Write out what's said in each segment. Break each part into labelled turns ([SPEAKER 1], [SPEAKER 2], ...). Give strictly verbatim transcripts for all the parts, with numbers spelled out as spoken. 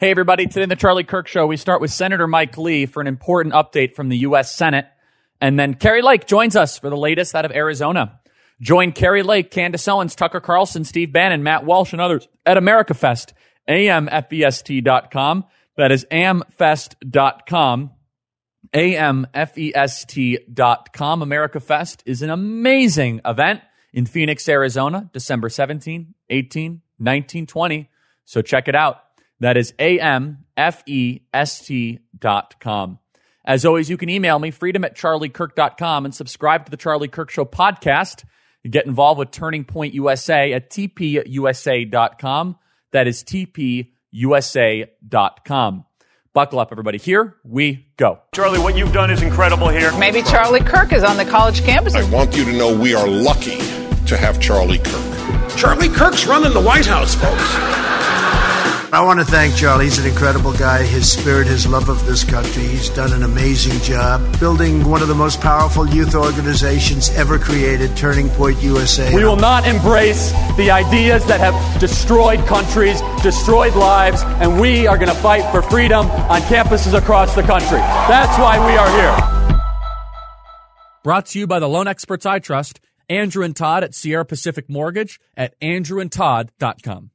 [SPEAKER 1] Hey, everybody. Today in the Charlie Kirk Show, we start with Senator Mike Lee for an important update from the U S Senate. And then Kari Lake joins us for the latest out of Arizona. Join Kari Lake, Candace Owens, Tucker Carlson, Steve Bannon, Matt Walsh, and others at AmericaFest, A M F E S T dot com. That is A M fest dot com. A M F E S T dot com. AmericaFest is an amazing event in Phoenix, Arizona, December seventeenth, eighteenth, nineteenth, twentieth. So check it out. That is A M F E S T dot com. As always, you can email me, freedom at charlie kirk dot com, and subscribe to the Charlie Kirk Show podcast. You get involved with Turning Point U S A at T P U S A dot com. That is T P U S A dot com. Buckle up, everybody. Here we go.
[SPEAKER 2] Charlie, what you've done is incredible here.
[SPEAKER 3] Maybe Charlie Kirk is on the college campus.
[SPEAKER 4] I want you to know we are lucky to have Charlie Kirk.
[SPEAKER 5] Charlie Kirk's running the White House, folks.
[SPEAKER 6] I want to thank Charlie. He's an incredible guy. His spirit, his love of this country. He's done an amazing job building one of the most powerful youth organizations ever created, Turning Point U S A.
[SPEAKER 2] We will not embrace the ideas that have destroyed countries, destroyed lives, and we are going to fight for freedom on campuses across the country. That's why we are here.
[SPEAKER 1] Brought to you by the Loan Experts I Trust, Andrew and Todd at Sierra Pacific Mortgage at andrew and todd dot com.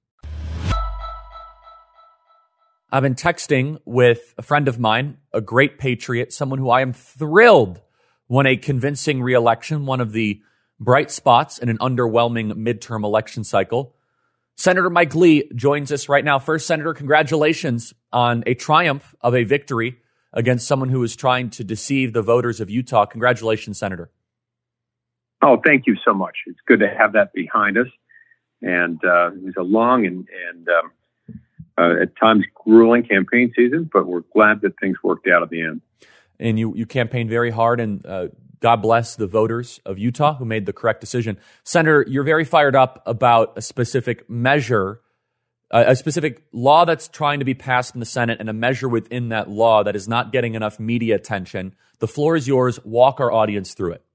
[SPEAKER 1] I've been texting with a friend of mine, a great patriot, someone who I am thrilled won a convincing re-election, one of the bright spots in an underwhelming midterm election cycle. Senator Mike Lee joins us right now. First, Senator, congratulations on a triumph of a victory against someone who was trying to deceive the voters of Utah. Congratulations, Senator.
[SPEAKER 7] Oh, thank you so much. It's good to have that behind us. And uh, it was a long and, and um, Uh, at times grueling campaign season, but we're glad that things worked out at the end.
[SPEAKER 1] And you, you campaigned very hard, and uh, God bless the voters of Utah who made the correct decision. Senator, you're very fired up about a specific measure, uh, a specific law that's trying to be passed in the Senate, and a measure within that law that is not getting enough media attention. The floor is yours. Walk our audience through it.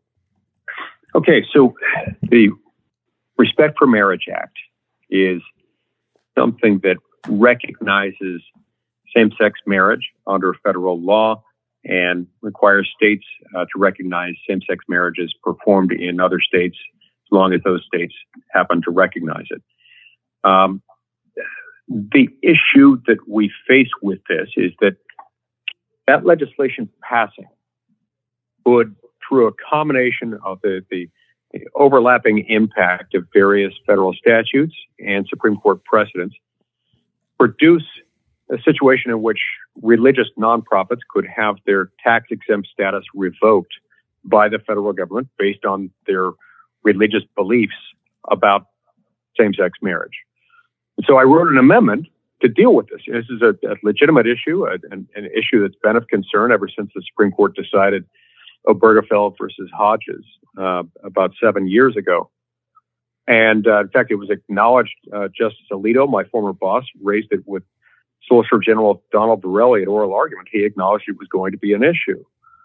[SPEAKER 7] Okay, so the Respect for Marriage Act is something that recognizes same-sex marriage under federal law and requires states uh, to recognize same-sex marriages performed in other states as long as those states happen to recognize it. Um, the issue that we face with this is that that legislation passing would, through a combination of the, the, the overlapping impact of various federal statutes and Supreme Court precedents, produce a situation in which religious nonprofits could have their tax-exempt status revoked by the federal government based on their religious beliefs about same-sex marriage. And so I wrote an amendment to deal with this. This is a, a legitimate issue, a, an, an issue that's been of concern ever since the Supreme Court decided Obergefell versus Hodges uh, about seven years ago. And uh, in fact, it was acknowledged, uh, Justice Alito, my former boss, raised it with Solicitor General Donald Borelli at oral argument. He acknowledged it was going to be an issue.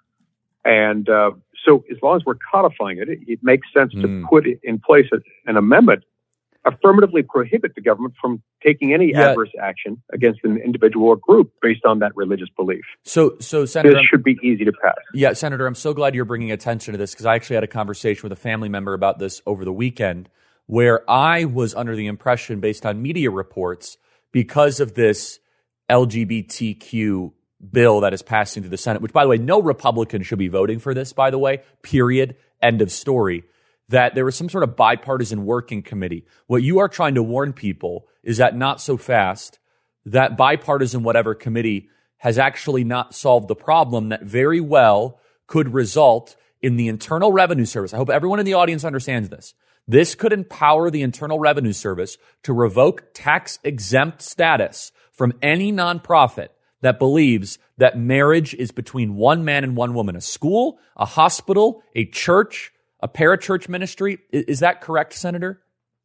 [SPEAKER 7] And uh, so as long as we're codifying it, it, it makes sense mm. to put in place a, an amendment, affirmatively prohibit the government from taking any yeah. adverse action against an individual or group based on that religious belief.
[SPEAKER 1] So, so Senator,
[SPEAKER 7] this should be easy to pass.
[SPEAKER 1] Yeah, Senator, I'm so glad you're bringing attention to this, because I actually had a conversation with a family member about this over the weekend, where I was under the impression, based on media reports, because of this L G B T Q bill that is passing through the Senate, which, by the way, no Republican should be voting for this, by the way, period, end of story, that there was some sort of bipartisan working committee. What you are trying to warn people is that not so fast, that bipartisan whatever committee has actually not solved the problem that very well could result in the Internal Revenue Service. I hope everyone in the audience understands this. This could empower the Internal Revenue Service to revoke tax-exempt status from any nonprofit that believes that marriage is between one man and one woman, a school, a hospital, a church, a parachurch ministry. Is that correct, Senator?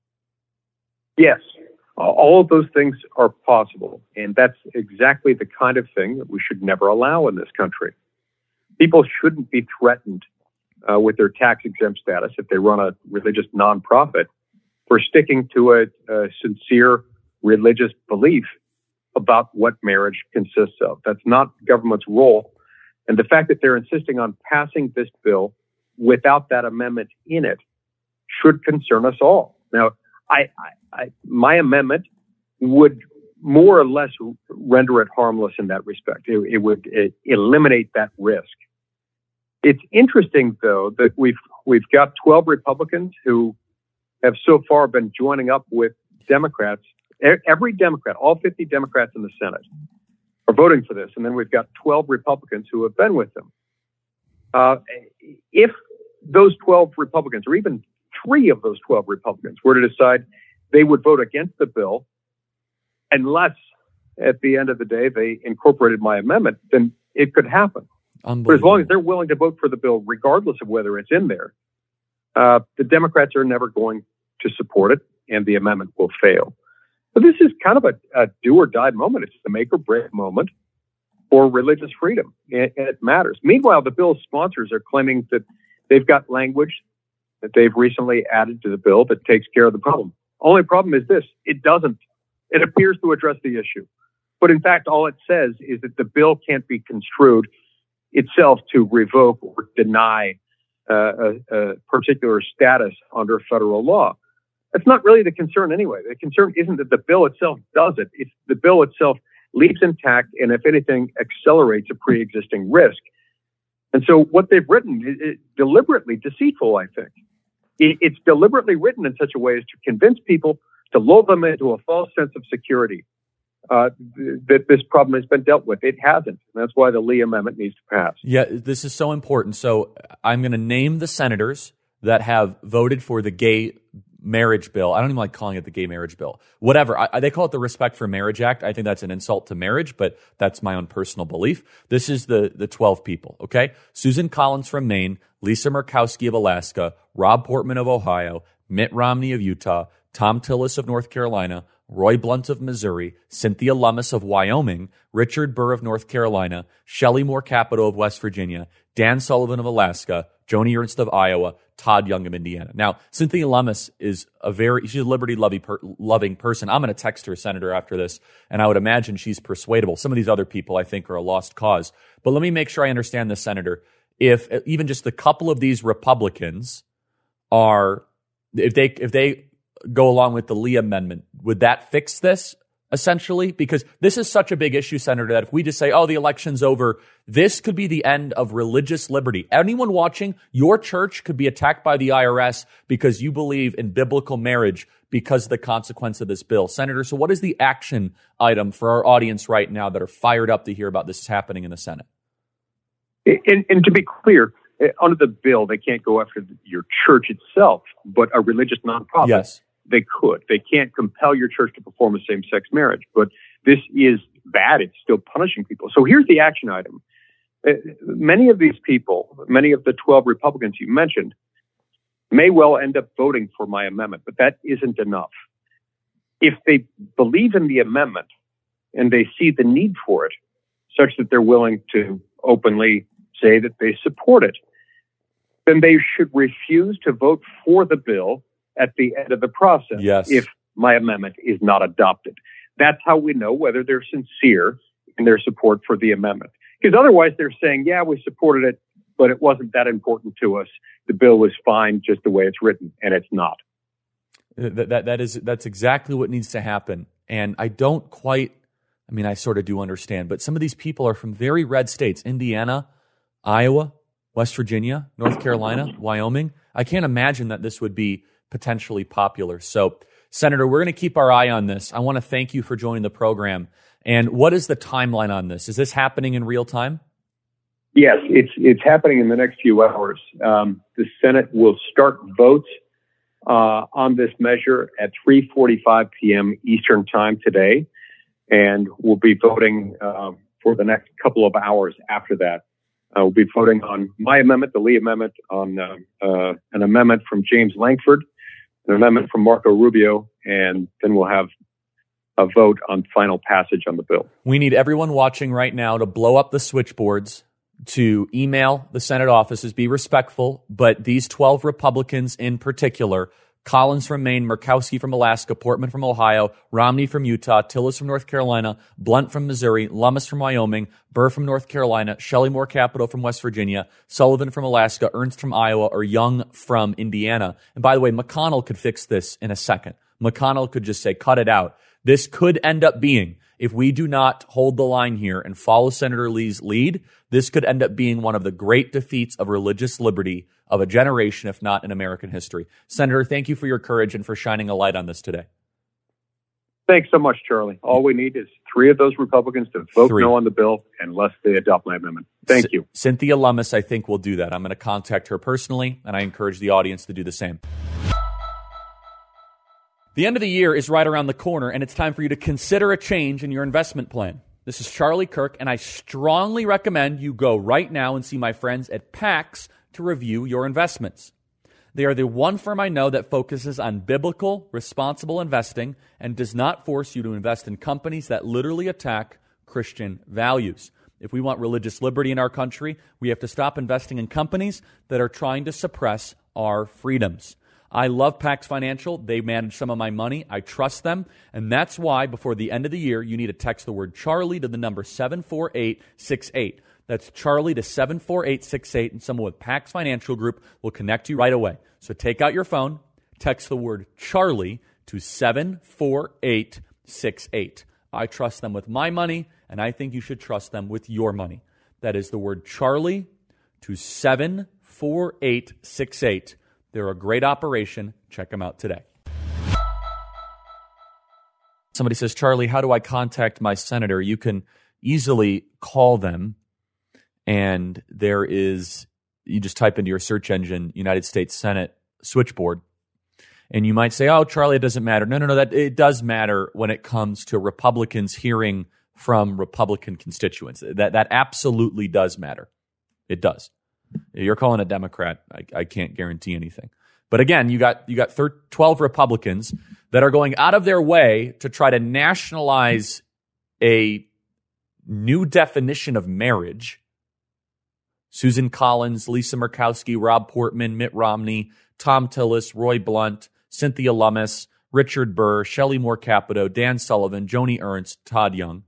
[SPEAKER 7] Yes. All of those things are possible, and that's exactly the kind of thing that we should never allow in this country. People shouldn't be threatened Uh, with their tax-exempt status if they run a religious nonprofit for sticking to a, a sincere religious belief about what marriage consists of. That's not government's role. And the fact that they're insisting on passing this bill without that amendment in it should concern us all. Now, I, I, I, my amendment would more or less render it harmless in that respect. It, it would it, eliminate that risk. It's interesting, though, that we've we've got twelve Republicans who have so far been joining up with Democrats. Every Democrat, all fifty Democrats in the Senate, are voting for this, and then we've got twelve Republicans who have been with them. Uh, if those twelve Republicans, or even three of those twelve Republicans, were to decide they would vote against the bill, unless at the end of the day they incorporated my amendment, then it could happen. But as long as they're willing to vote for the bill, regardless of whether it's in there, uh, the Democrats are never going to support it, and the amendment will fail. But this is kind of a, a do or die moment. It's the make or break moment for religious freedom, and, and it matters. Meanwhile, the bill's sponsors are claiming that they've got language that they've recently added to the bill that takes care of the problem. Only problem is this: it doesn't. It appears to address the issue. But in fact, all it says is that the bill can't be construed itself to revoke or deny uh, a, a particular status under federal law. That's not really the concern anyway. The concern isn't that the bill itself does it. It's the bill itself leaves intact and, if anything, accelerates a pre-existing risk. And so what they've written is, is deliberately deceitful, I think. It, it's deliberately written in such a way as to convince people, to lull them into a false sense of security, uh, th- that this problem has been dealt with. It hasn't. And that's why the Lee Amendment needs to pass.
[SPEAKER 1] Yeah, this is so important. So I'm going to name the senators that have voted for the gay marriage bill. I don't even like calling it the gay marriage bill. Whatever. I, they call it the Respect for Marriage Act. I think that's an insult to marriage, but that's my own personal belief. This is the, the twelve people, okay? Susan Collins from Maine, Lisa Murkowski of Alaska, Rob Portman of Ohio, Mitt Romney of Utah, Tom Tillis of North Carolina, Roy Blunt of Missouri, Cynthia Lummis of Wyoming, Richard Burr of North Carolina, Shelley Moore Capito of West Virginia, Dan Sullivan of Alaska, Joni Ernst of Iowa, Todd Young of Indiana. Now, Cynthia Lummis is a very, she's a liberty-loving person. I'm going to text her, Senator, after this, and I would imagine she's persuadable. Some of these other people, I think, are a lost cause. But let me make sure I understand this, Senator. If even just a couple of these Republicans are, if they, if they go along with the Lee Amendment, would that fix this, essentially? Because this is such a big issue, Senator, that if we just say, oh, the election's over, this could be the end of religious liberty. Anyone watching, your church could be attacked by the I R S because you believe in biblical marriage because of the consequence of this bill. Senator, so what is the action item for our audience right now that are fired up to hear about this happening in the Senate?
[SPEAKER 7] And, and to be clear, under the bill, they can't go after your church itself, but a religious nonprofit.
[SPEAKER 1] Yes.
[SPEAKER 7] They could. They can't compel your church to perform a same-sex marriage, but this is bad. It's still punishing people. So here's the action item. Uh, many of these people, many of the twelve Republicans you mentioned, may well end up voting for my amendment, but that isn't enough. If they believe in the amendment and they see the need for it, such that they're willing to openly say that they support it, then they should refuse to vote for the bill at the end of the process,
[SPEAKER 1] yes,
[SPEAKER 7] if my amendment is not adopted. That's how we know whether they're sincere in their support for the amendment. Because otherwise they're saying, yeah, we supported it, but it wasn't that important to us. The bill was fine just the way it's written, and it's not.
[SPEAKER 1] That, that, that is, that's exactly what needs to happen. And I don't quite, I mean, I sort of do understand, but some of these people are from very red states, Indiana, Iowa, West Virginia, North Carolina, Wyoming. I can't imagine that this would be potentially popular. So, Senator, we're going to keep our eye on this. I want to thank you for joining the program. And what is the timeline on this? Is this happening in real time?
[SPEAKER 7] Yes, it's it's happening in the next few hours. Um, the Senate will start votes uh, on this measure at three forty-five p.m. Eastern Time today, and we'll be voting uh, for the next couple of hours after that. Uh, we'll be voting on my amendment, the Lee Amendment, on uh, uh, an amendment from James Lankford, an amendment from Marco Rubio, and then we'll have a vote on final passage on the bill.
[SPEAKER 1] We need everyone watching right now to blow up the switchboards, to email the Senate offices, be respectful, but these twelve Republicans in particular, Collins from Maine, Murkowski from Alaska, Portman from Ohio, Romney from Utah, Tillis from North Carolina, Blunt from Missouri, Lummis from Wyoming, Burr from North Carolina, Shelley Moore Capito from West Virginia, Sullivan from Alaska, Ernst from Iowa, or Young from Indiana. And by the way, McConnell could fix this in a second. McConnell could just say, cut it out. This could end up being, if we do not hold the line here and follow Senator Lee's lead, this could end up being one of the great defeats of religious liberty of a generation, if not in American history. Senator, thank you for your courage and for shining a light on this today.
[SPEAKER 7] Thanks so much, Charlie. All we need is three of those Republicans to vote
[SPEAKER 1] Three.
[SPEAKER 7] no on the bill unless they adopt my amendment. Thank
[SPEAKER 1] C-
[SPEAKER 7] you.
[SPEAKER 1] Cynthia Lummis, I think, will do that. I'm going to contact her personally, and I encourage the audience to do the same. The end of the year is right around the corner, and it's time for you to consider a change in your investment plan. This is Charlie Kirk, and I strongly recommend you go right now and see my friends at Pax to review your investments. They are the one firm I know that focuses on biblical, responsible investing and does not force you to invest in companies that literally attack Christian values. If we want religious liberty in our country, we have to stop investing in companies that are trying to suppress our freedoms. I love Pax Financial. They manage some of my money. I trust them. And that's why before the end of the year, you need to text the word Charlie to the number seven four eight six eight. That's Charlie to seven four eight six eight, and someone with Pax Financial Group will connect you right away. So take out your phone, text the word Charlie to seven four eight six eight. I trust them with my money, and I think you should trust them with your money. That is the word Charlie to seven four eight six eight. They're a great operation. Check them out today. Somebody says, Charlie, how do I contact my senator? You can easily call them, and there is, you just type into your search engine, United States Senate switchboard, and you might say, oh, Charlie, it doesn't matter. No, no, no, that it does matter when it comes to Republicans hearing from Republican constituents. That that absolutely does matter. It does. You're calling a Democrat. I, I can't guarantee anything. But again, you got you got twelve Republicans that are going out of their way to try to nationalize a new definition of marriage. Susan Collins, Lisa Murkowski, Rob Portman, Mitt Romney, Tom Tillis, Roy Blunt, Cynthia Lummis, Richard Burr, Shelley Moore Capito, Dan Sullivan, Joni Ernst, Todd Young.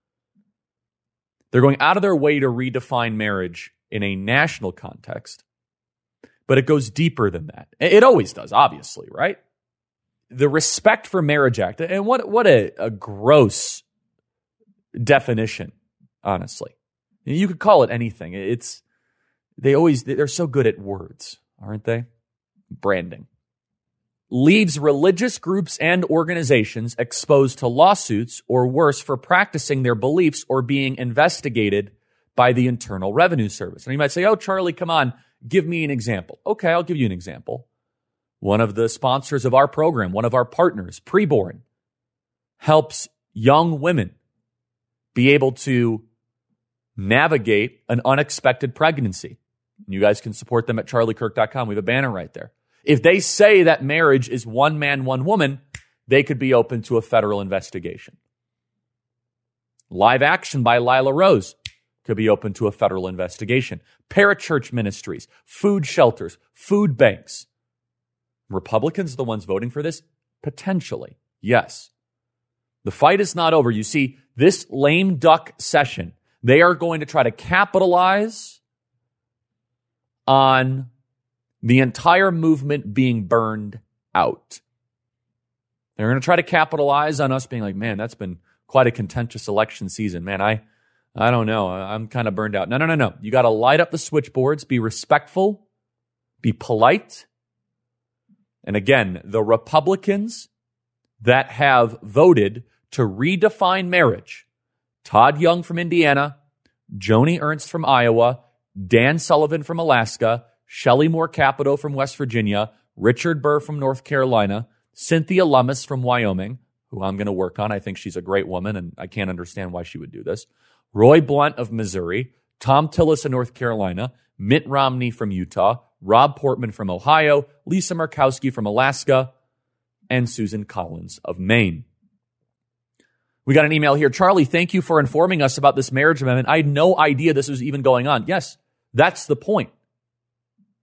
[SPEAKER 1] They're going out of their way to redefine marriage in a national context, but it goes deeper than that. It always does, obviously, right? The Respect for Marriage Act, and what what a, a gross definition, honestly. You could call it anything. It's they always they're so good at words, aren't they? Branding. Leaves religious groups and organizations exposed to lawsuits or worse for practicing their beliefs or being investigated by the Internal Revenue Service. And you might say, oh, Charlie, come on, give me an example. Okay, I'll give you an example. One of the sponsors of our program, one of our partners, Preborn, helps young women be able to navigate an unexpected pregnancy. You guys can support them at charlie kirk dot com. We have a banner right there. If they say that marriage is one man, one woman, they could be open to a federal investigation. Live Action by Lila Rose could be open to a federal investigation. Parachurch ministries, food shelters, food banks. Republicans are the ones voting for this? Potentially, yes. The fight is not over. You see, this lame duck session, they are going to try to capitalize on the entire movement being burned out. They're going to try to capitalize on us being like, man, that's been quite a contentious election season. Man, I I don't know. I'm kind of burned out. No, no, no, no. You got to light up the switchboards, be respectful, be polite. And again, the Republicans that have voted to redefine marriage, Todd Young from Indiana, Joni Ernst from Iowa, Dan Sullivan from Alaska, Shelley Moore Capito from West Virginia, Richard Burr from North Carolina, Cynthia Lummis from Wyoming, who I'm going to work on. I think she's a great woman, and I can't understand why she would do this. Roy Blunt of Missouri, Tom Tillis of North Carolina, Mitt Romney from Utah, Rob Portman from Ohio, Lisa Murkowski from Alaska, and Susan Collins of Maine. We got an email here. Charlie, thank you for informing us about this marriage amendment. I had no idea this was even going on. Yes, that's the point.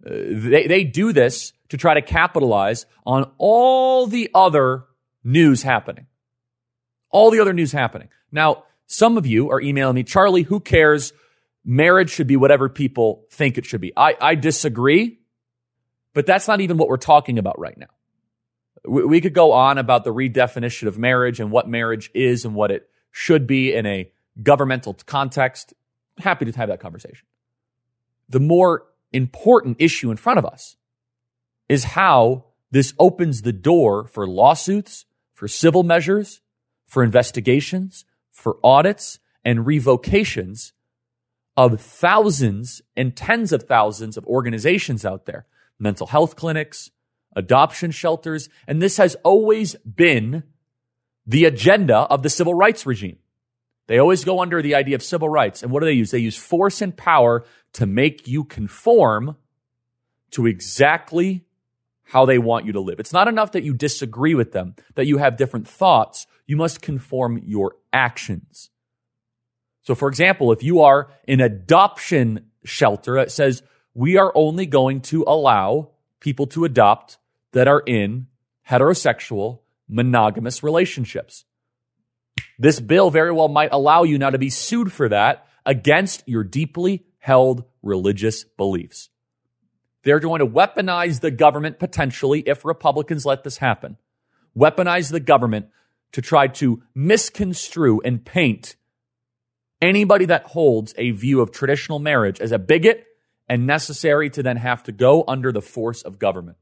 [SPEAKER 1] Uh, they, they do this to try to capitalize on all the other news happening. All the other news happening. Now, some of you are emailing me, Charlie, who cares? Marriage should be whatever people think it should be. I, I disagree, but that's not even what we're talking about right now. We, we could go on about the redefinition of marriage and what marriage is and what it should be in a governmental context. Happy to have that conversation. The more important issue in front of us is how this opens the door for lawsuits, for civil measures, for investigations, for audits, and revocations of thousands and tens of thousands of organizations out there, mental health clinics, adoption shelters, and this has always been the agenda of the civil rights regime. They always go under the idea of civil rights, and what do they use? They use force and power to make you conform to exactly how they want you to live. It's not enough that you disagree with them, that you have different thoughts. You must conform your actions. So, for example, if you are an adoption shelter that says we are only going to allow people to adopt that are in heterosexual, monogamous relationships, this bill very well might allow you now to be sued for that against your deeply held religious beliefs. They're going to weaponize the government potentially if Republicans let this happen. Weaponize the government to try to misconstrue and paint anybody that holds a view of traditional marriage as a bigot and necessary to then have to go under the force of government.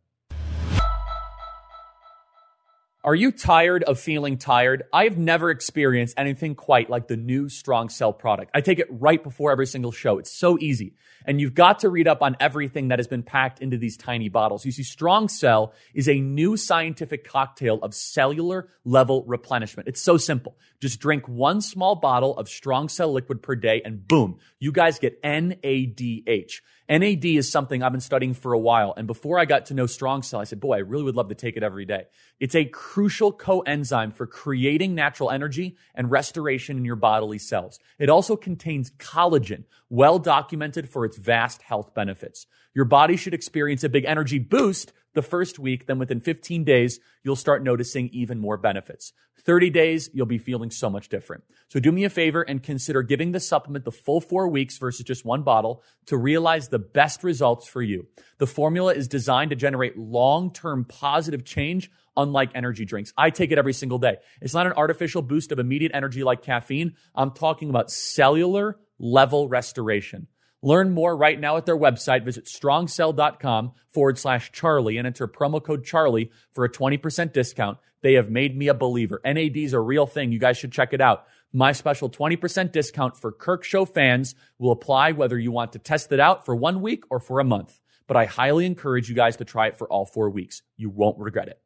[SPEAKER 1] Are you tired of feeling tired? I've never experienced anything quite like the new Strong Cell product. I take it right before every single show. It's so easy. And you've got to read up on everything that has been packed into these tiny bottles. You see, Strong Cell is a new scientific cocktail of cellular level replenishment. It's so simple. Just drink one small bottle of Strong Cell liquid per day and boom, you guys get N A D H. N A D is something I've been studying for a while. And before I got to know Strong Cell, I said, boy, I really would love to take it every day. It's a crucial coenzyme for creating natural energy and restoration in your bodily cells. It also contains collagen, well documented for its vast health benefits. Your body should experience a big energy boost the first week. Then within fifteen days, you'll start noticing even more benefits. thirty days, you'll be feeling so much different. So do me a favor and consider giving the supplement the full four weeks versus just one bottle to realize the best results for you. The formula is designed to generate long-term positive change, unlike energy drinks. I take it every single day. It's not an artificial boost of immediate energy like caffeine. I'm talking about cellular level restoration. Learn more right now at their website. Visit strongcell.com forward slash Charlie and enter promo code Charlie for a twenty percent discount. They have made me a believer. N A D is a real thing. You guys should check it out. My special twenty percent discount for Kirk Show fans will apply whether you want to test it out for one week or for a month. But I highly encourage you guys to try it for all four weeks. You won't regret it.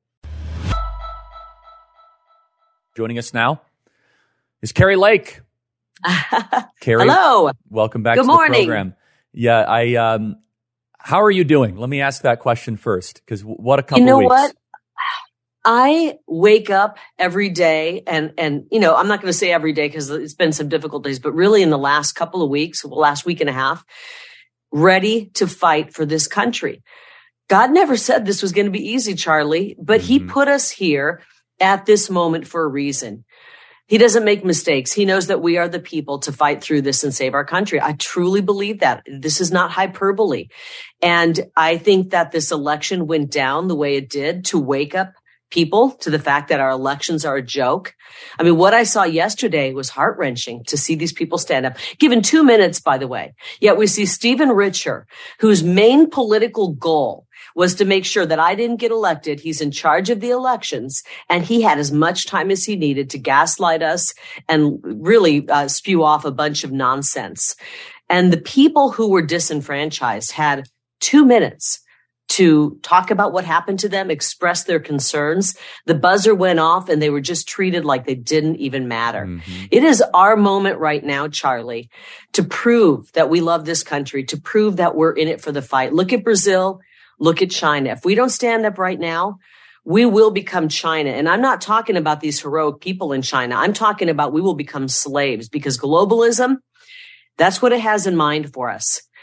[SPEAKER 1] Joining us now is Kari Lake. Kari,
[SPEAKER 8] hello.
[SPEAKER 1] Welcome back
[SPEAKER 8] Good
[SPEAKER 1] to
[SPEAKER 8] morning.
[SPEAKER 1] the program. Yeah, I. Um, how are you doing? Let me ask that question first, because what a couple
[SPEAKER 8] You know
[SPEAKER 1] weeks.
[SPEAKER 8] what? I wake up every day and, and, you know, I'm not going to say every day because it's been some difficult days, but really in the last couple of weeks, last week and a half, ready to fight for this country. God never said this was going to be easy, Charlie, but mm-hmm. he put us here at this moment for a reason. He doesn't make mistakes. He knows that we are the people to fight through this and save our country. I truly believe that. This is not hyperbole. And I think that this election went down the way it did to wake up people to the fact that our elections are a joke. I mean, what I saw yesterday was heart-wrenching to see these people stand up. Given two minutes, by the way. Yet we see Stephen Richer, whose main political goal was to make sure that I didn't get elected. He's in charge of the elections, and he had as much time as he needed to gaslight us and really uh, spew off a bunch of nonsense. And the people who were disenfranchised had two minutes to talk about what happened to them, express their concerns. The buzzer went off and they were just treated like they didn't even matter. Mm-hmm. It is our moment right now, Charlie, to prove that we love this country, to prove that we're in it for the fight. Look at Brazil. Look at China. If we don't stand up right now, we will become China. And I'm not talking about these heroic people in China. I'm talking about we will become slaves because globalism, that's what it has in mind for us.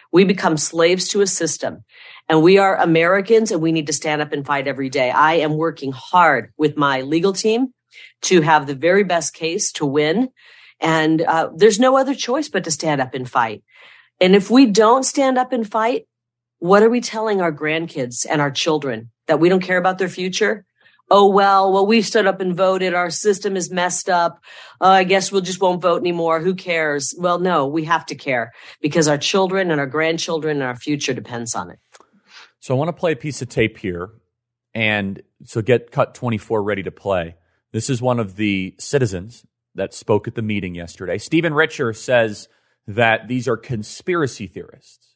[SPEAKER 8] We become slaves to a system. And we are Americans, and we need to stand up and fight every day. I am working hard with my legal team to have the very best case to win. And uh, there's no other choice but to stand up and fight. And if we don't stand up and fight, what are we telling our grandkids and our children? That we don't care about their future? Oh, well, well, we stood up and voted. Our system is messed up. Uh, I guess we'll just won't vote anymore. Who cares? Well, no, we have to care because our children and our grandchildren and our future depends on it.
[SPEAKER 1] So I want to play a piece of tape here. And so get cut twenty-four ready to play. This is one of the citizens that spoke at the meeting yesterday. Stephen Richer says that these are conspiracy theorists.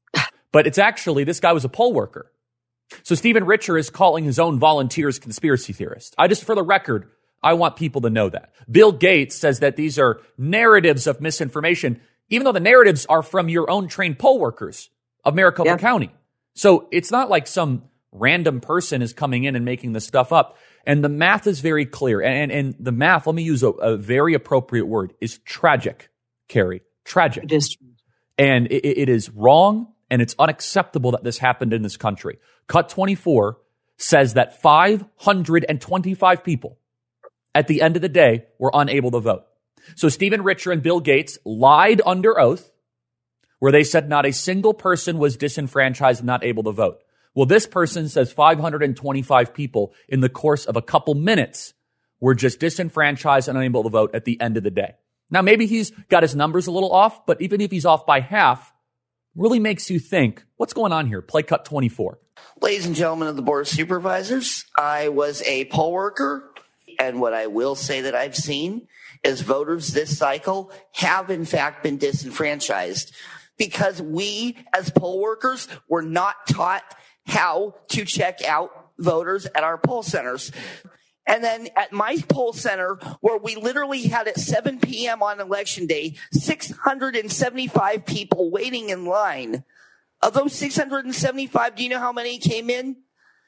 [SPEAKER 1] But it's actually, this guy was a poll worker. So Stephen Richer is calling his own volunteers conspiracy theorists. I just, for the record, I want people to know that. Bill Gates says that these are narratives of misinformation, even though the narratives are from your own trained poll workers of Maricopa yeah. County. So it's not like some random person is coming in and making this stuff up. And the math is very clear. And, and, and the math, let me use a, a very appropriate word, is tragic, Carrie. Tragic.
[SPEAKER 8] It is.
[SPEAKER 1] And it, it is wrong, and it's unacceptable that this happened in this country. Cut twenty-four says that five hundred twenty-five people at the end of the day were unable to vote. So Stephen Richer and Bill Gates lied under oath where they said not a single person was disenfranchised and not able to vote. Well, this person says five hundred twenty-five people in the course of a couple minutes were just disenfranchised and unable to vote at the end of the day. Now, maybe he's got his numbers a little off, but even if he's off by half, really makes you think, what's going on here? Play cut twenty-four.
[SPEAKER 9] Ladies and gentlemen of the Board of Supervisors, I was a poll worker, and what I will say that I've seen is voters this cycle have in fact been disenfranchised because we as poll workers were not taught how to check out voters at our poll centers. And then at my poll center, where we literally had at seven p.m. on election day, six hundred seventy-five people waiting in line. Of those six hundred seventy-five, do you know how many came in?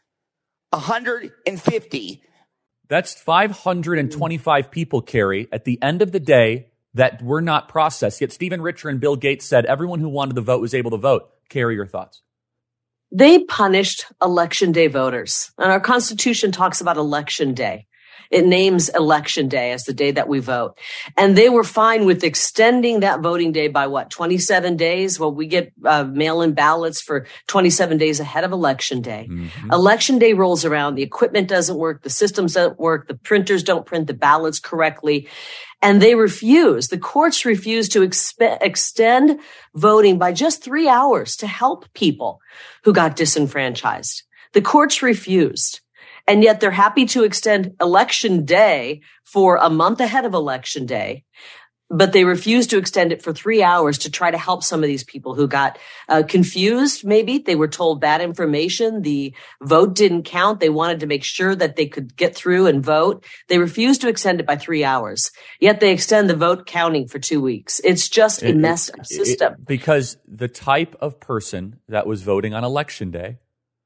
[SPEAKER 9] one hundred fifty.
[SPEAKER 1] That's five hundred twenty-five people, Carrie, at the end of the day that were not processed. Yet Stephen Richer and Bill Gates said everyone who wanted to vote was able to vote. Carrie, your thoughts?
[SPEAKER 8] They punished election day voters. And our Constitution talks about election day. It names election day as the day that we vote. And they were fine with extending that voting day by what, twenty-seven days? Well, we get uh, mail-in ballots for twenty-seven days ahead of election day. Mm-hmm. Election day rolls around. The equipment doesn't work. The systems don't work. The printers don't print the ballots correctly. And they refuse, the courts refuse to expe- extend voting by just three hours to help people who got disenfranchised. The courts refused. And yet they're happy to extend election day for a month ahead of election day. But they refuse to extend it for three hours to try to help some of these people who got uh, confused. Maybe they were told bad information. The vote didn't count. They wanted to make sure that they could get through and vote. They refused to extend it by three hours. Yet they extend the vote counting for two weeks. It's just a messed up system.
[SPEAKER 1] It, because the type of person that was voting on election day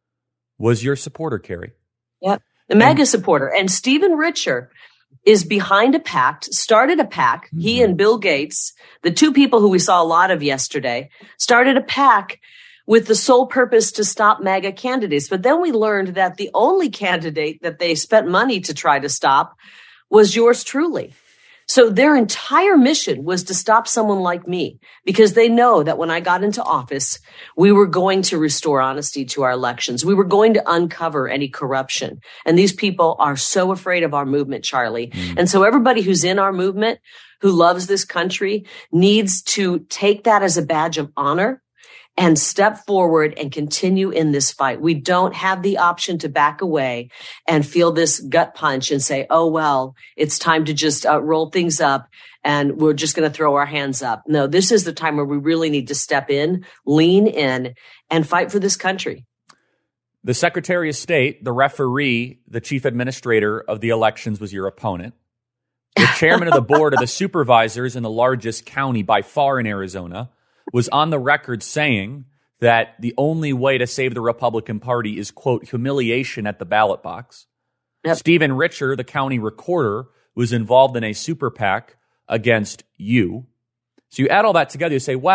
[SPEAKER 1] was your supporter, Carrie.
[SPEAKER 8] Yep. The MAGA supporter. And Stephen Richer is behind a pact, started a pact. Mm-hmm. He and Bill Gates, the two people who we saw a lot of yesterday, started a pact with the sole purpose to stop MAGA candidates. But then we learned that the only candidate that they spent money to try to stop was yours truly. So their entire mission was to stop someone like me, because they know that when I got into office, we were going to restore honesty to our elections. We were going to uncover any corruption. And these people are so afraid of our movement, Charlie. Mm. And so everybody who's in our movement, who loves this country, needs to take that as a badge of honor and step forward and continue in this fight. We don't have the option to back away and feel this gut punch and say, oh, well, it's time to just uh, roll things up and we're just going to throw our hands up. No, this is the time where we really need to step in, lean in, and fight for this country.
[SPEAKER 1] The Secretary of State, the referee, the chief administrator of the elections was your opponent. The chairman of the board of the supervisors in the largest county by far in Arizona was on the record saying that the only way to save the Republican Party is, quote, humiliation at the ballot box. Yep. Stephen Richer, the county recorder, was involved in a super PAC against you. So you add all that together, you say, wow,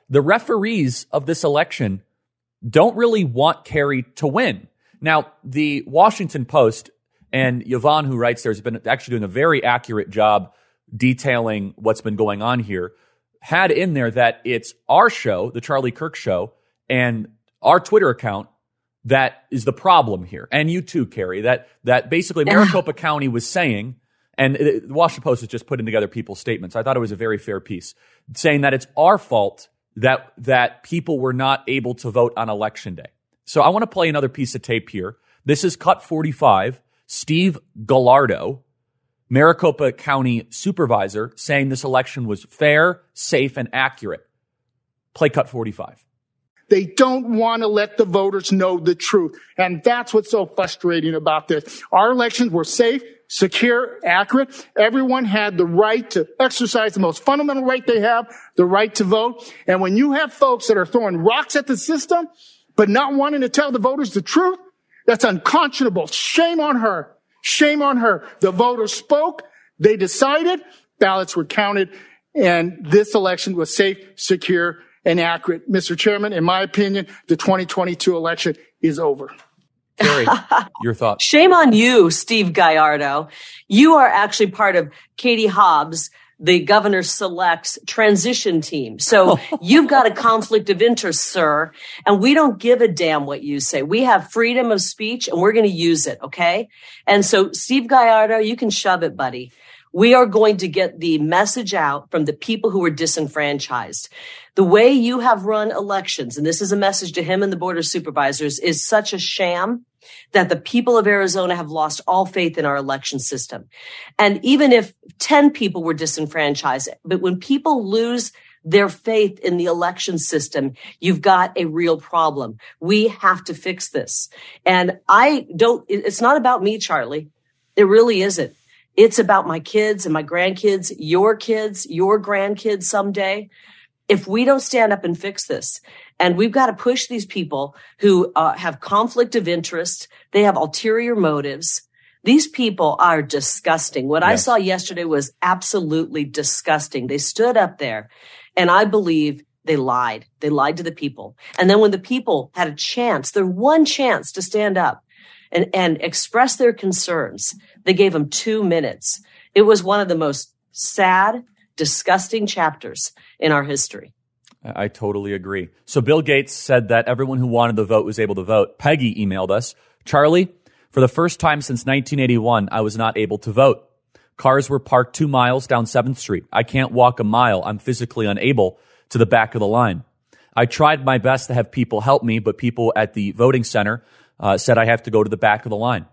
[SPEAKER 1] the referees of this election don't really want Kerry to win. Now, the Washington Post and Yvonne, who writes there, has been actually doing a very accurate job detailing what's been going on here, had in there that it's our show, the Charlie Kirk Show, and our Twitter account that is the problem here. And you too, Kerry, that, that basically Maricopa County was saying, and the Washington Post is just putting together people's statements. I thought it was a very fair piece, saying that it's our fault that that people were not able to vote on Election Day. So I want to play another piece of tape here. This is Cut forty-five, Steve Gallardo, Maricopa County Supervisor, saying this election was fair, safe, and accurate. Play Cut forty-five.
[SPEAKER 10] They don't want to let the voters know the truth. And that's what's so frustrating about this. Our elections were safe, secure, accurate. Everyone had the right to exercise the most fundamental right they have, the right to vote. And when you have folks that are throwing rocks at the system, but not wanting to tell the voters the truth, that's unconscionable. Shame on her. Shame on her. The voters spoke. They decided. Ballots were counted. And this election was safe, secure, and accurate. Mister Chairman, in my opinion, the twenty twenty-two election is over.
[SPEAKER 1] Kerry, your thoughts?
[SPEAKER 8] Shame on you, Steve Gallardo. You are actually part of Katie Hobbs, the Governor Select's transition team. So you've got a conflict of interest, sir, and we don't give a damn what you say. We have freedom of speech, and we're going to use it, okay? And so, Steve Gallardo, you can shove it, buddy. We are going to get the message out from the people who are disenfranchised. The way you have run elections, and this is a message to him and the Board of Supervisors, is such a sham that the people of Arizona have lost all faith in our election system. And even if ten people were disenfranchised, but when people lose their faith in the election system, you've got a real problem. We have to fix this. And I don't, it's not about me, Charlie. It really isn't. It's about my kids and my grandkids, your kids, your grandkids someday. If we don't stand up and fix this, and we've got to push these people who uh, have conflict of interest, they have ulterior motives. These people are disgusting. What yes. I saw yesterday was absolutely disgusting. They stood up there, and I believe they lied. They lied to the people. And then when the people had a chance, their one chance to stand up and, and express their concerns, they gave them two minutes. It was one of the most sad, disgusting chapters in our history.
[SPEAKER 1] I totally agree. So Bill Gates said that everyone who wanted to vote was able to vote. Peggy emailed us, Charlie, for the first time since nineteen eighty-one, I was not able to vote. Cars were parked two miles down seventh Street. I can't walk a mile. I'm physically unable to the back of the line. I tried my best to have people help me, but people at the voting center uh, said I have to go to the back of the line.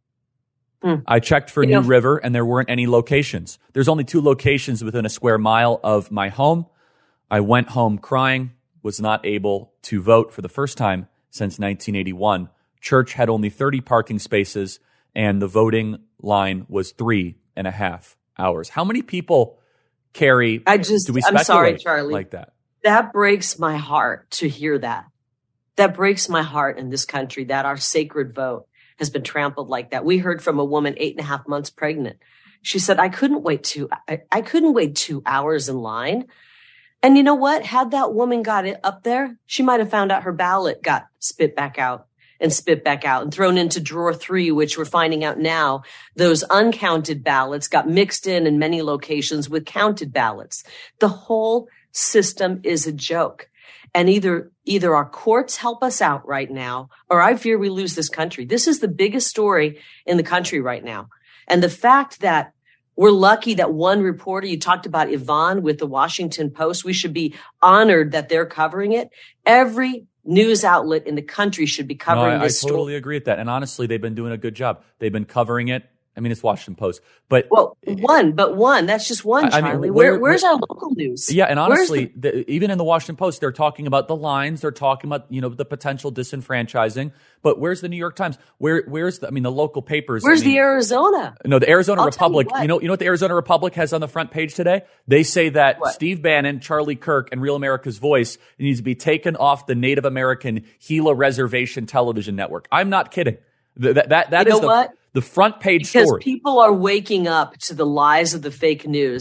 [SPEAKER 1] Hmm. I checked for you New know. River, and there weren't any locations. There's only two locations within a square mile of my home. I went home crying, was not able to vote for the first time since nineteen eighty-one. Church had only thirty parking spaces, and the voting line was three and a half hours. How many people carry?
[SPEAKER 8] I just,
[SPEAKER 1] do we
[SPEAKER 8] I'm sorry, Charlie.
[SPEAKER 1] Like that?
[SPEAKER 8] That breaks my heart to hear that. That breaks my heart in this country that our sacred vote has been trampled like that. We heard from a woman eight and a half months pregnant. She said, I couldn't wait two, I, I couldn't wait two hours in line. And you know what? Had that woman got it up there, she might have found out her ballot got spit back out and spit back out and thrown into drawer three, which we're finding out now, those uncounted ballots got mixed in in many locations with counted ballots. The whole system is a joke. And either either our courts help us out right now, or I fear we lose this country. This is the biggest story in the country right now. And the fact that we're lucky that one reporter, you talked about Yvonne with the Washington Post, we should be honored that they're covering it. Every news outlet in the country should be covering
[SPEAKER 1] no, I,
[SPEAKER 8] this story.
[SPEAKER 1] I totally agree with that. And honestly, they've been doing a good job. They've been covering it. I mean, it's Washington Post, but
[SPEAKER 8] well, one, but one. That's just one, Charlie. I mean, where, where, where's where, our local news?
[SPEAKER 1] Yeah, and honestly, the, the, even in the Washington Post, they're talking about the lines. They're talking about you know the potential disenfranchising. But where's the New York Times? Where where's the? I mean, the local papers.
[SPEAKER 8] Where's
[SPEAKER 1] I mean,
[SPEAKER 8] the Arizona?
[SPEAKER 1] No, the Arizona
[SPEAKER 8] I'll
[SPEAKER 1] Republic.
[SPEAKER 8] You,
[SPEAKER 1] you know, you know what the Arizona Republic has on the front page today? They say that
[SPEAKER 8] what?
[SPEAKER 1] Steve Bannon, Charlie Kirk, and Real America's Voice needs to be taken off the Native American Gila Reservation television network. I'm not kidding. That that that, that
[SPEAKER 8] you
[SPEAKER 1] is
[SPEAKER 8] know
[SPEAKER 1] the.
[SPEAKER 8] What?
[SPEAKER 1] The front page
[SPEAKER 8] because
[SPEAKER 1] story.
[SPEAKER 8] People are waking up to the lies of the fake news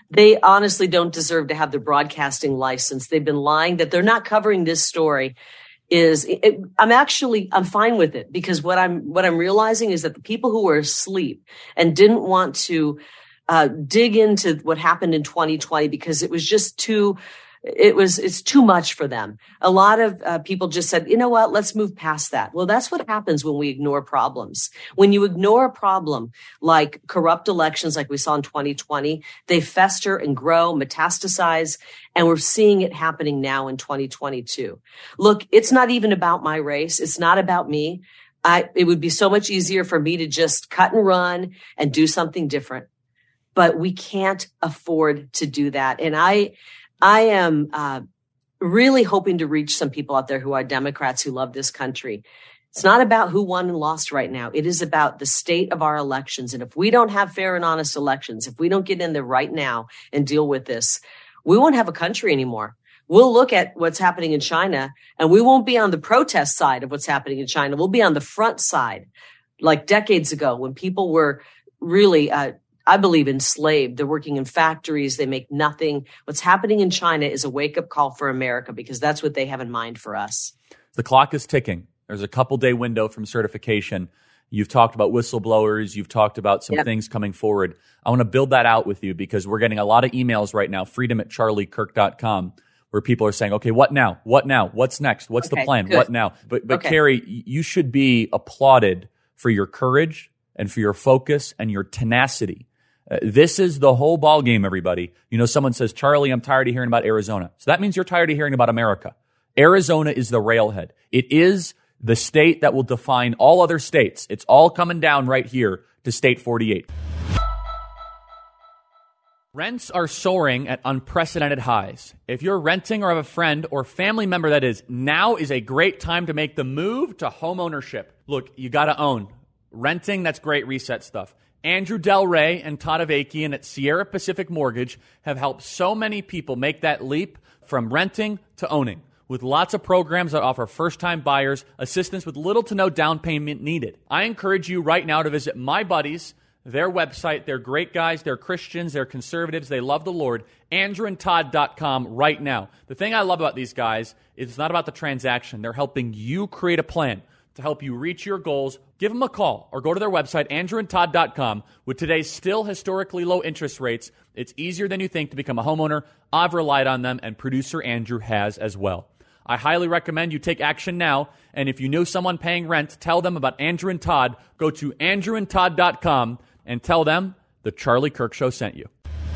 [SPEAKER 8] They honestly don't deserve to have the broadcasting license. They've been lying that they're not covering this story. Is it, I'm actually, I'm fine with it, because what I'm, what I'm realizing is that the people who were asleep and didn't want to uh, dig into what happened in twenty twenty because it was just too, it was, it's too much for them. A lot of uh, people just said, you know what, let's move past that. Well, that's what happens when we ignore problems. When you ignore a problem like corrupt elections, like we saw in twenty twenty, they fester and grow, metastasize, and we're seeing it happening now in twenty twenty-two. Look, it's not even about my race. It's not about me. I, it would be so much easier for me to just cut and run and do something different. But we can't afford to do that. And I, I am uh, really hoping to reach some people out there who are Democrats who love this country. It's not about who won and lost right now. It is about the state of our elections. And if we don't have fair and honest elections, if we don't get in there right now and deal with this, we won't have a country anymore. We'll look at what's happening in China, and we won't be on the protest side of what's happening in China. We'll be on the front side, like decades ago when people were really uh, I believe enslaved. They're working in factories. They make nothing. What's happening in China is a wake-up call for America, because that's what they have in mind for us.
[SPEAKER 1] The clock is ticking. There's a couple-day window from certification. You've talked about whistleblowers. You've talked about some yep. things coming forward. I want to build that out with you, because we're getting a lot of emails right now, freedom at charlie kirk dot com, where people are saying, okay, what now? What now? What's next? What's okay, the plan? Good. What now? But, but okay. Carrie, you should be applauded for your courage and for your focus and your tenacity. Uh, this is the whole ball game, everybody. You know, someone says, Charlie, I'm tired of hearing about Arizona. So that means you're tired of hearing about America. Arizona is the railhead. It is the state that will define all other states. It's all coming down right here to State forty-eight. Rents are soaring at unprecedented highs. If you're renting or have a friend or family member that is, now is a great time to make the move to homeownership. Look, you got to own. Renting, that's great reset stuff. Andrew Del Rey and Todd Avakian at Sierra Pacific Mortgage have helped so many people make that leap from renting to owning, with lots of programs that offer first-time buyers assistance with little to no down payment needed. I encourage you right now to visit My Buddies, their website. They're great guys. They're Christians. They're conservatives. They love the Lord. andrew and todd dot com right now. The thing I love about these guys is it's not about the transaction. They're helping you create a plan to help you reach your goals. Give them a call or go to their website, andrew and todd dot com. With today's still historically low interest rates, it's easier than you think to become a homeowner. I've relied on them, and producer Andrew has as well. I highly recommend you take action now. And if you know someone paying rent, tell them about Andrew and Todd. Go to andrew and todd dot com and tell them the Charlie Kirk Show sent you.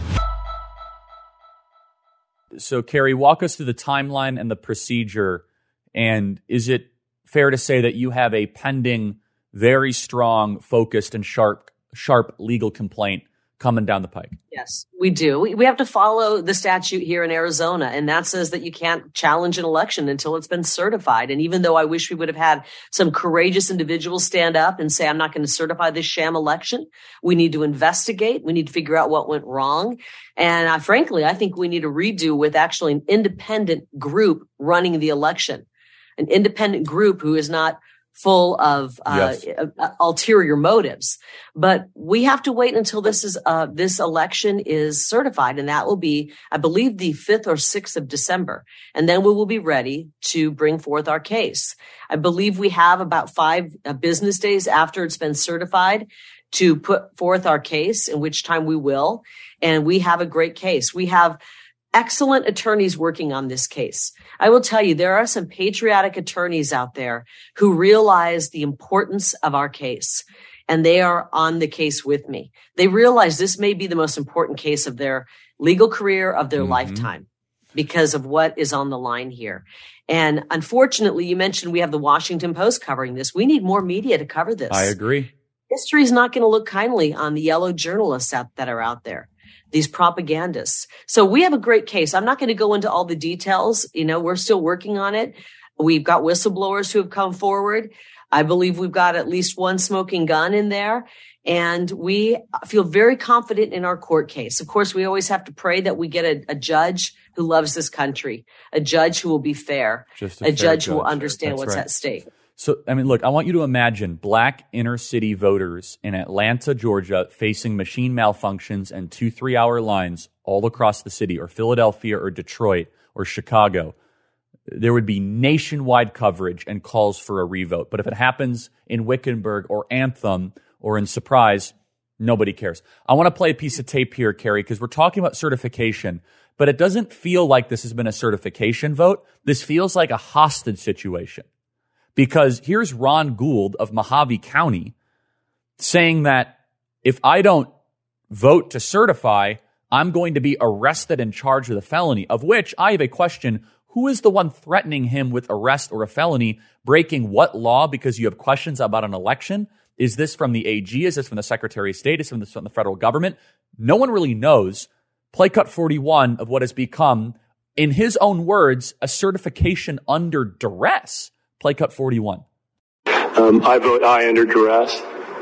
[SPEAKER 1] So, Carrie, walk us through the timeline and the procedure. And is it fair to say that you have a pending, very strong, focused, and sharp, sharp legal complaint coming down the pike?
[SPEAKER 8] Yes, we do. We, we have to follow the statute here in Arizona, and that says that you can't challenge an election until it's been certified. And even though I wish we would have had some courageous individuals stand up and say, I'm not going to certify this sham election, we need to investigate. We need to figure out what went wrong. And I, frankly, I think we need a redo with actually an independent group running the election. An independent group who is not full of uh, yes. uh, ulterior motives. But we have to wait until this is uh, this election is certified, and that will be, I believe, the fifth or sixth of December. And then we will be ready to bring forth our case. I believe we have about five uh, business days after it's been certified to put forth our case, in which time we will. And we have a great case. We have excellent attorneys working on this case. I will tell you, there are some patriotic attorneys out there who realize the importance of our case, and they are on the case with me. They realize this may be the most important case of their legal career, of their mm-hmm. lifetime, because of what is on the line here. And unfortunately, you mentioned we have the Washington Post covering this. We need more media to cover this.
[SPEAKER 1] I agree.
[SPEAKER 8] History is not going to look kindly on the yellow journalists out, that are out there, these propagandists. So we have a great case. I'm not going to go into all the details. You know, we're still working on it. We've got whistleblowers who have come forward. I believe we've got at least one smoking gun in there. And we feel very confident in our court case. Of course, we always have to pray that we get a, a judge who loves this country, a judge who will be fair,
[SPEAKER 1] Just
[SPEAKER 8] a, a
[SPEAKER 1] judge,
[SPEAKER 8] judge who will understand
[SPEAKER 1] That's
[SPEAKER 8] what's
[SPEAKER 1] right.
[SPEAKER 8] at stake.
[SPEAKER 1] So, I mean, look, I want you to imagine black inner city voters in Atlanta, Georgia, facing machine malfunctions and two, three hour lines all across the city, or Philadelphia or Detroit or Chicago. There would be nationwide coverage and calls for a revote. But if it happens in Wickenburg or Anthem or in Surprise, nobody cares. I want to play a piece of tape here, Carrie, because we're talking about certification, but it doesn't feel like this has been a certification vote. This feels like a hostage situation. Because here's Ron Gould of Mojave County saying that if I don't vote to certify, I'm going to be arrested and charged with a felony, of which I have a question. Who is the one threatening him with arrest or a felony? Breaking what law? Because you have questions about an election. Is this from the A G? Is this from the Secretary of State? Is this from the federal government? No one really knows. Play cut forty-one of what has become, in his own words, a certification under duress. Play cut forty-one.
[SPEAKER 11] Um, I vote aye under duress.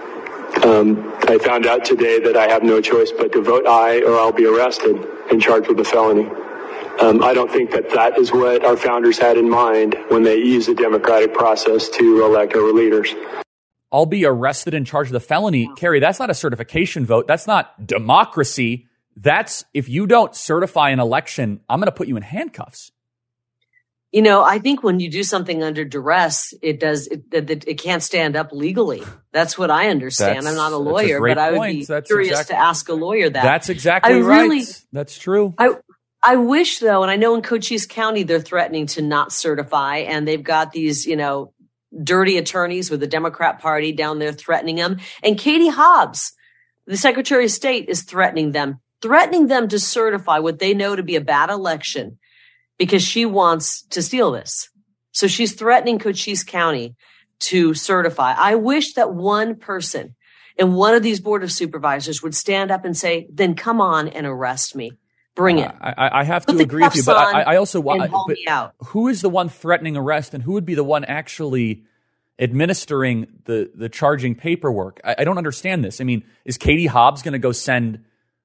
[SPEAKER 11] Um, I found out today that I have no choice but to vote aye or I'll be arrested and charged with a felony. Um, I don't think that that is what our founders had in mind when they used the democratic process to elect our leaders.
[SPEAKER 1] I'll be arrested and charged with a felony. Carrie, that's not a certification vote. That's not democracy. That's, if you don't certify an election, I'm going to put you in handcuffs.
[SPEAKER 8] You know, I think when you do something under duress, it does, it, it, it can't stand up legally. That's what I understand.
[SPEAKER 1] That's,
[SPEAKER 8] I'm not a lawyer, a but I would point. be that's curious exactly, to ask a lawyer that.
[SPEAKER 1] That's exactly
[SPEAKER 8] I
[SPEAKER 1] right.
[SPEAKER 8] Really,
[SPEAKER 1] that's true.
[SPEAKER 8] I, I wish, though, and I know in Cochise County, they're threatening to not certify, and they've got these, you know, dirty attorneys with the Democrat Party down there threatening them. And Katie Hobbs, the Secretary of State, is threatening them, threatening them to certify what they know to be a bad election because she wants to steal this. So she's threatening Cochise County to certify. I wish that one person in one of these board of supervisors would stand up and say, then come on and arrest me. Bring it.
[SPEAKER 1] Uh, I, I have to agree with you, but I, I also want. But who is the one threatening arrest, and who would be the one actually administering the the charging paperwork? I, I don't understand this. I mean, is Katie Hobbs going to go send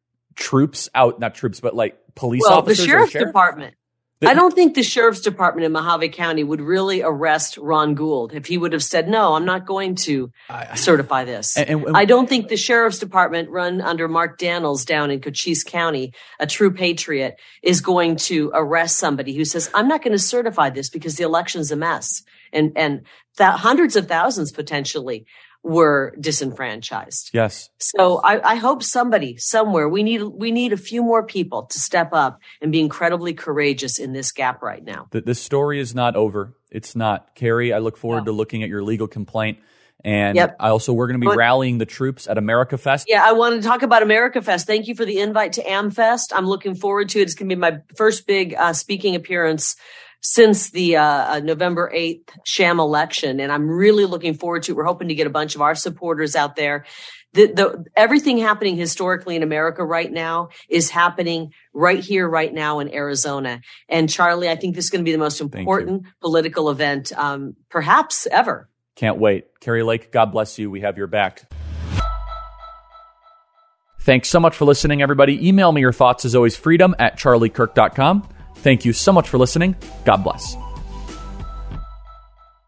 [SPEAKER 1] troops out? Not troops, but like police
[SPEAKER 8] well,
[SPEAKER 1] officers.
[SPEAKER 8] The sheriff's
[SPEAKER 1] sheriff?
[SPEAKER 8] department. I don't think the sheriff's department in Mojave County would really arrest Ron Gould if he would have said, no, I'm not going to I, certify this. And, and, and, I don't think the sheriff's department run under Mark Daniels down in Cochise County, a true patriot, is going to arrest somebody who says, I'm not going to certify this because the election's a mess. And, and that hundreds of thousands potentially were disenfranchised.
[SPEAKER 1] Yes.
[SPEAKER 8] So I, I hope somebody somewhere, we need we need a few more people to step up and be incredibly courageous in this gap right now.
[SPEAKER 1] The, the story is not over. It's not. Carrie, I look forward yeah. to looking at your legal complaint. And yep. I also, we're going to be rallying the troops at America Fest.
[SPEAKER 8] Yeah, I want to talk about America Fest. Thank you for the invite to AmFest. I'm looking forward to it. It's going to be my first big uh, speaking appearance since the uh, November eighth sham election. And I'm really looking forward to it. We're hoping to get a bunch of our supporters out there. The, the, everything happening historically in America right now is happening right here, right now in Arizona. And Charlie, I think this is going to be the most important political event, um, perhaps ever.
[SPEAKER 1] Can't wait. Carrie Lake, God bless you. We have your back. Thanks so much for listening, everybody. Email me your thoughts, as always, freedom at charlie kirk dot com. Thank you so much for listening. God bless.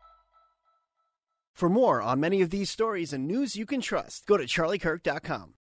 [SPEAKER 12] For more on many of these stories and news you can trust, go to charlie kirk dot com.